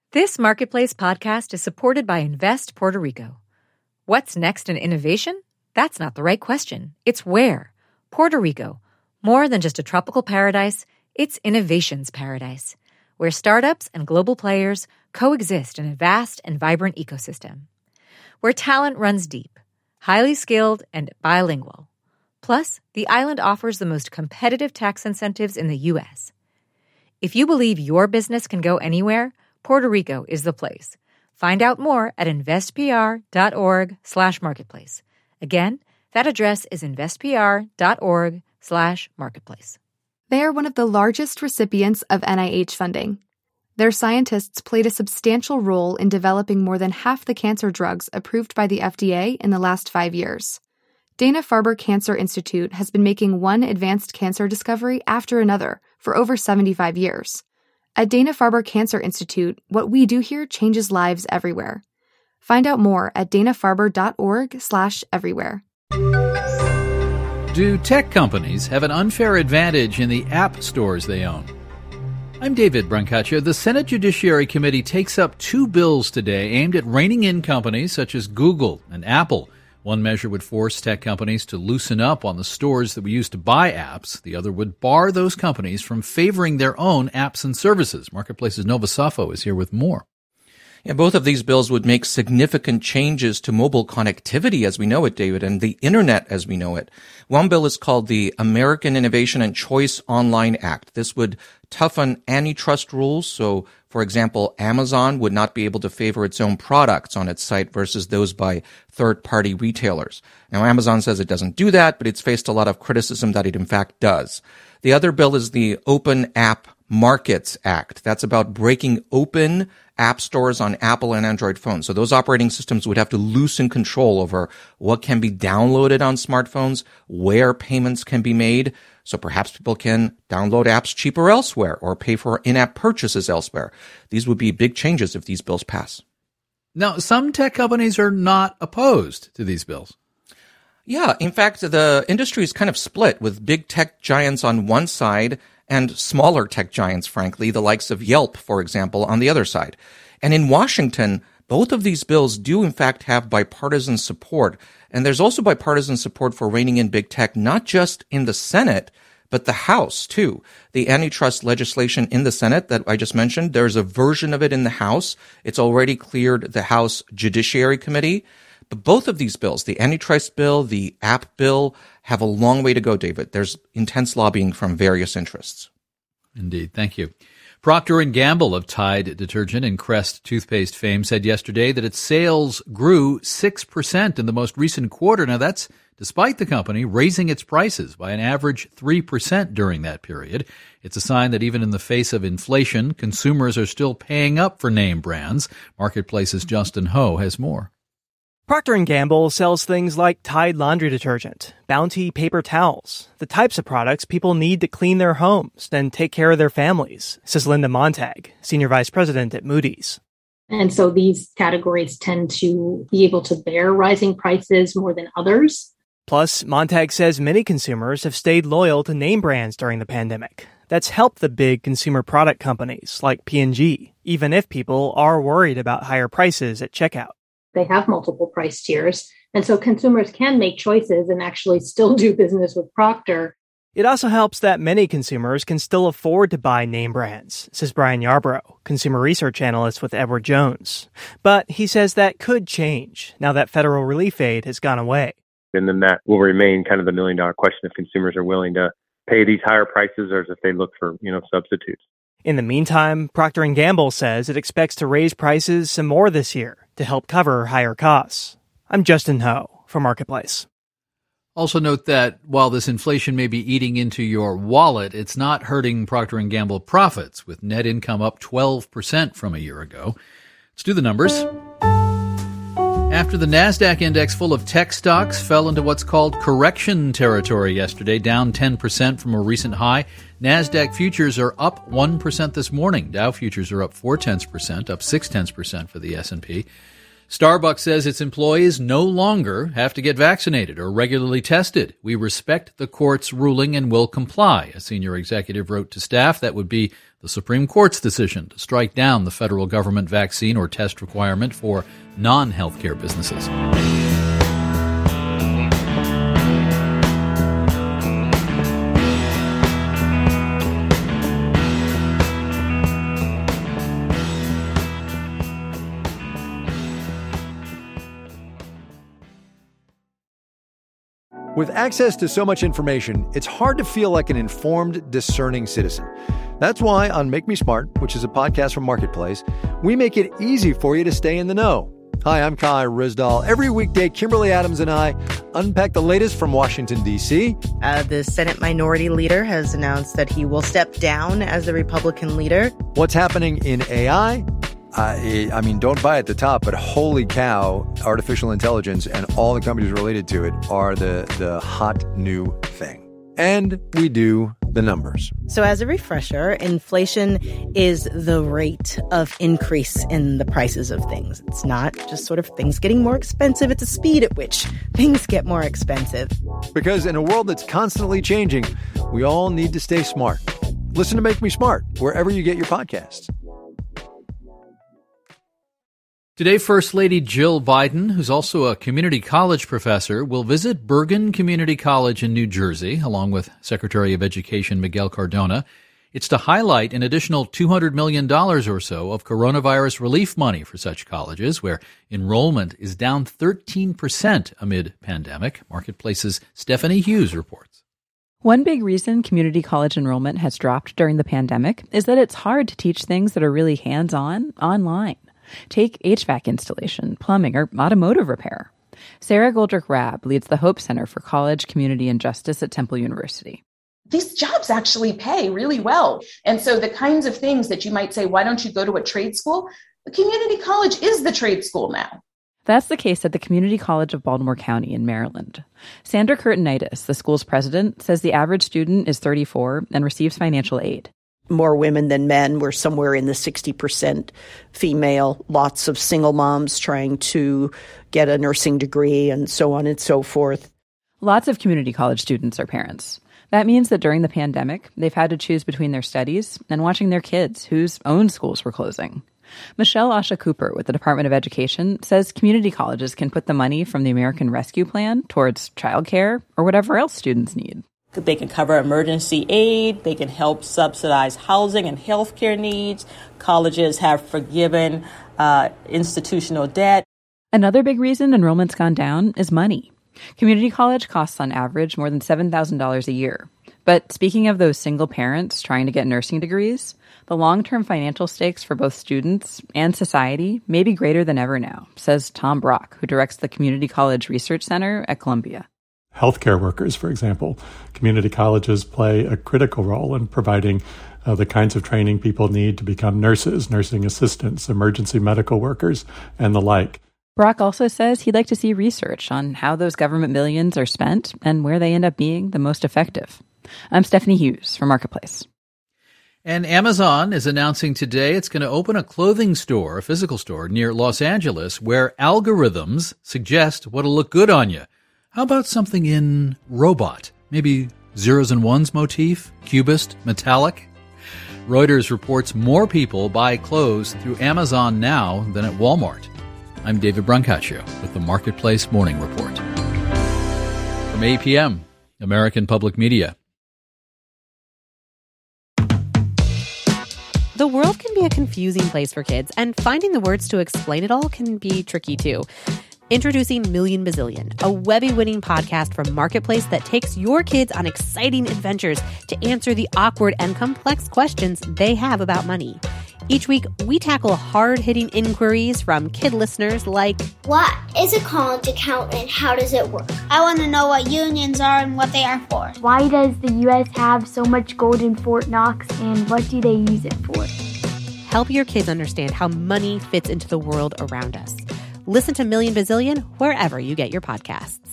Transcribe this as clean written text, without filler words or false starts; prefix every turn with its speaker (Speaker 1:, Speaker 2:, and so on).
Speaker 1: This Marketplace podcast is supported by Invest Puerto Rico. What's next in innovation? That's not the right question. It's where. Puerto Rico. More than just a tropical paradise, it's innovation's paradise, where startups and global players coexist in a vast and vibrant ecosystem. Where talent runs deep, highly skilled, and bilingual. Plus, the island offers the most competitive tax incentives in the U.S. If you believe your business can go anywhere, Puerto Rico is the place. Find out more at investpr.org/marketplace. Again, that address is investpr.org/marketplace.
Speaker 2: They are one of the largest recipients of NIH funding. Their scientists played a substantial role in developing more than half the cancer drugs approved by the FDA in the last 5 years. Dana-Farber Cancer Institute has been making one advanced cancer discovery after another for over 75 years. At Dana-Farber Cancer Institute, what we do here changes lives everywhere. Find out more at danafarber.org/everywhere.
Speaker 3: Do tech companies have an unfair advantage in the app stores they own? I'm David Brancaccia. The Senate Judiciary Committee takes up 2 bills today aimed at reining in companies such as Google and Apple. One measure would force tech companies to loosen up on the stores that we use to buy apps. The other would bar those companies from favoring their own apps and services. Marketplace's Nova Safo is here with more.
Speaker 4: Yeah, both of these bills would make significant changes to mobile connectivity as we know it, David, and the internet as we know it. One bill is called the American Innovation and Choice Online Act. This would toughen antitrust rules. So, for example, Amazon would not be able to favor its own products on its site versus those by third-party retailers. Now, Amazon says it doesn't do that, but it's faced a lot of criticism that it in fact does. The other bill is the Open App Markets Act. That's about breaking open app stores on Apple and Android phones. So those operating systems would have to loosen control over what can be downloaded on smartphones, where payments can be made. So perhaps people can download apps cheaper elsewhere or pay for in-app purchases elsewhere. These would be big changes if these bills pass.
Speaker 3: Now, some tech companies are not opposed to these bills.
Speaker 4: Yeah, in fact, the industry is kind of split with big tech giants on one side and smaller tech giants, frankly, the likes of Yelp, for example, on the other side. And in Washington, both of these bills do, in fact, have bipartisan support. And there's also bipartisan support for reining in big tech, not just in the Senate, but the House, too. The antitrust legislation in the Senate that I just mentioned, there's a version of it in the House. It's already cleared the House Judiciary Committee. But both of these bills, the antitrust bill, the app bill, have a long way to go, David. There's intense lobbying from various interests.
Speaker 3: Indeed. Thank you. Procter & Gamble of Tide detergent and Crest toothpaste fame said yesterday that its sales grew 6% in the most recent quarter. Now, that's despite the company raising its prices by an average 3% during that period. It's a sign that even in the face of inflation, consumers are still paying up for name brands. Marketplace's Justin Ho has more.
Speaker 5: Procter & Gamble sells things like Tide laundry detergent, Bounty paper towels, the types of products people need to clean their homes and take care of their families, says Linda Montag, Senior Vice President at Moody's.
Speaker 6: And so these categories tend to be able to bear rising prices more than others.
Speaker 5: Plus, Montag says many consumers have stayed loyal to name brands during the pandemic. That's helped the big consumer product companies like P&G, even if people are worried about higher prices at checkout.
Speaker 6: They have multiple price tiers, and so consumers can make choices and actually still do business with Procter.
Speaker 5: It also helps that many consumers can still afford to buy name brands, says Brian Yarbrough, consumer research analyst with Edward Jones. But he says that could change now that federal relief aid has gone away.
Speaker 7: And then that will remain kind of the million-dollar question if consumers are willing to pay these higher prices or if they look for, substitutes.
Speaker 5: In the meantime, Procter & Gamble says it expects to raise prices some more this year to help cover higher costs. I'm Justin Ho for Marketplace.
Speaker 3: Also note that while this inflation may be eating into your wallet, it's not hurting Procter & Gamble profits, with net income up 12% from a year ago. Let's do the numbers. After the NASDAQ index full of tech stocks fell into what's called correction territory yesterday, down 10% from a recent high, NASDAQ futures are up 1% this morning. Dow futures are up 0.4%, up 0.6% for the S&P. Starbucks says its employees no longer have to get vaccinated or regularly tested. We respect the court's ruling and will comply, a senior executive wrote to staff. That would be the Supreme Court's decision to strike down the federal government vaccine or test requirement for non-healthcare businesses.
Speaker 8: With access to so much information, it's hard to feel like an informed, discerning citizen. That's why on Make Me Smart, which is a podcast from Marketplace, we make it easy for you to stay in the know. Hi, I'm Kai Rizdal. Every weekday, Kimberly Adams and I unpack the latest from Washington, D.C.
Speaker 9: The Senate Minority Leader has announced that he will step down as the Republican leader.
Speaker 8: What's happening in AI? I mean, don't buy at the top, but holy cow, artificial intelligence and all the companies related to it are the hot new thing. And we do the numbers.
Speaker 9: So as a refresher, inflation is the rate of increase in the prices of things. It's not just sort of things getting more expensive. It's the speed at which things get more expensive.
Speaker 8: Because in a world that's constantly changing, we all need to stay smart. Listen to Make Me Smart wherever you get your podcasts.
Speaker 3: Today, First Lady Jill Biden, who's also a community college professor, will visit Bergen Community College in New Jersey, along with Secretary of Education Miguel Cardona. It's to highlight an additional $200 million or so of coronavirus relief money for such colleges, where enrollment is down 13% amid pandemic. Marketplace's Stephanie Hughes reports.
Speaker 10: One big reason community college enrollment has dropped during the pandemic is that it's hard to teach things that are really hands-on online. Take HVAC installation, plumbing, or automotive repair. Sarah Goldrick-Rabb leads the Hope Center for College, Community, and Justice at Temple University.
Speaker 11: These jobs actually pay really well. And so the kinds of things that you might say, why don't you go to a trade school? The community college is the trade school now.
Speaker 10: That's the case at the Community College of Baltimore County in Maryland. Sandra Curtinitis, the school's president, says the average student is 34 and receives financial aid.
Speaker 12: More women than men. We're somewhere in the 60% female, lots of single moms trying to get a nursing degree and so on and so forth.
Speaker 10: Lots of community college students are parents. That means that during the pandemic, they've had to choose between their studies and watching their kids whose own schools were closing. Michelle Asha Cooper with the Department of Education says community colleges can put the money from the American Rescue Plan towards childcare or whatever else students need.
Speaker 13: They can cover emergency aid. They can help subsidize housing and healthcare needs. Colleges have forgiven institutional debt.
Speaker 10: Another big reason enrollment's gone down is money. Community college costs on average more than $7,000 a year. But speaking of those single parents trying to get nursing degrees, the long-term financial stakes for both students and society may be greater than ever now, says Tom Brock, who directs the Community College Research Center at Columbia.
Speaker 14: Healthcare workers, for example, community colleges play a critical role in providing the kinds of training people need to become nurses, nursing assistants, emergency medical workers, and the like.
Speaker 10: Brock also says he'd like to see research on how those government millions are spent and where they end up being the most effective. I'm Stephanie Hughes for Marketplace.
Speaker 3: And Amazon is announcing today it's going to open a clothing store, a physical store, near Los Angeles where algorithms suggest what'll look good on you. How about something in robot? Maybe zeros and ones motif, cubist, metallic? Reuters reports more people buy clothes through Amazon now than at Walmart. I'm David Brancaccio with the Marketplace Morning Report. From APM, American Public Media.
Speaker 15: The world can be a confusing place for kids, and finding the words to explain it all can be tricky too. Introducing Million Bazillion, a Webby-winning podcast from Marketplace that takes your kids on exciting adventures to answer the awkward and complex questions they have about money. Each week, we tackle hard-hitting inquiries from kid listeners like,
Speaker 16: what is a college account and how does it work? I want to know what unions are and what they are for.
Speaker 17: Why does the U.S. have so much gold in Fort Knox and what do they use it for?
Speaker 15: Help your kids understand how money fits into the world around us. Listen to Million Bazillion wherever you get your podcasts.